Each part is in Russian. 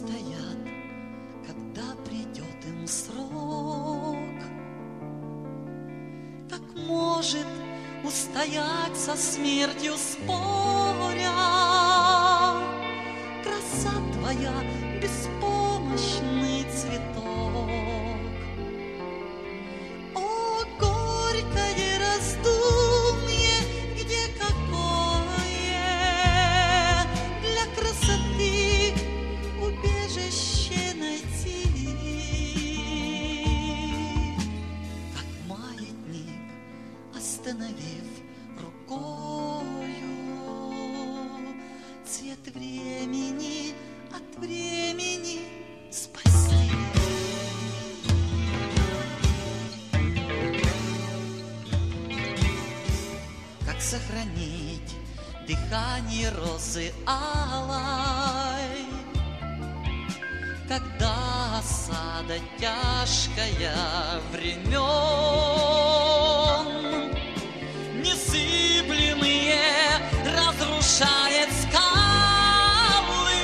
устоят, когда придет им срок. Как может устоять со смертью споря краса твоя, беспомощный цветок? О, горькое раздумье, где какое для красоты убежище найти? Как маятник, остановив рукою цвет времени от времени спасти. Как сохранить дыхание розы алой, когда осада тяжкая времен, незыблемые разрушает скалы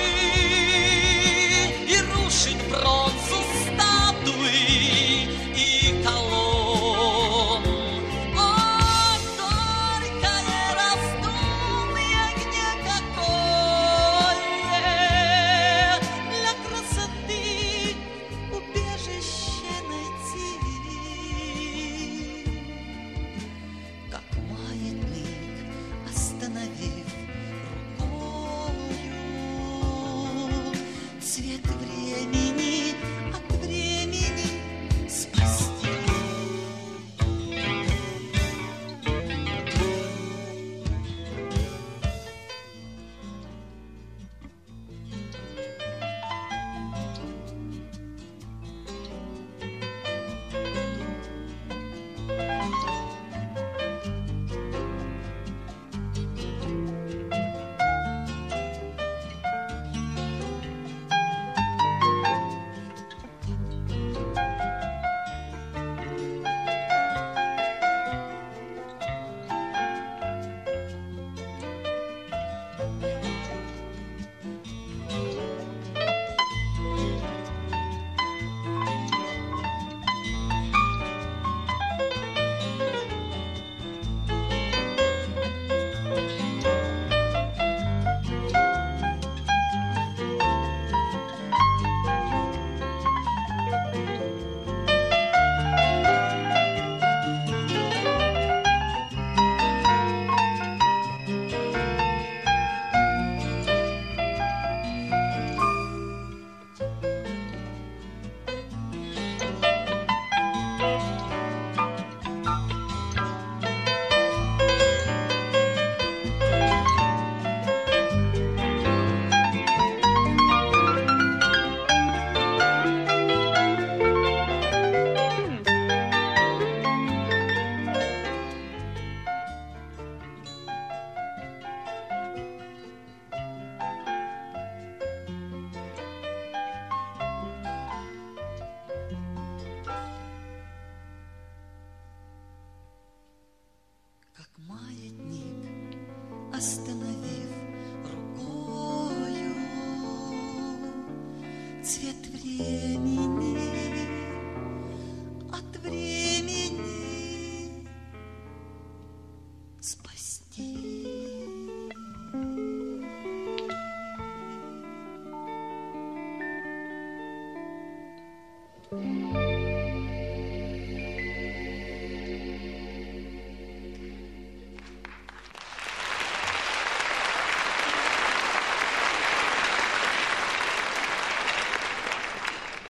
и рушит бронзу статуи и колонн. О, горькое раздумье, где какое для красоты убежище найти? Как маятник, остановив рукою цвет времени от времени спасти. Как маятник, остановив рукою цвет времени от времени спасти.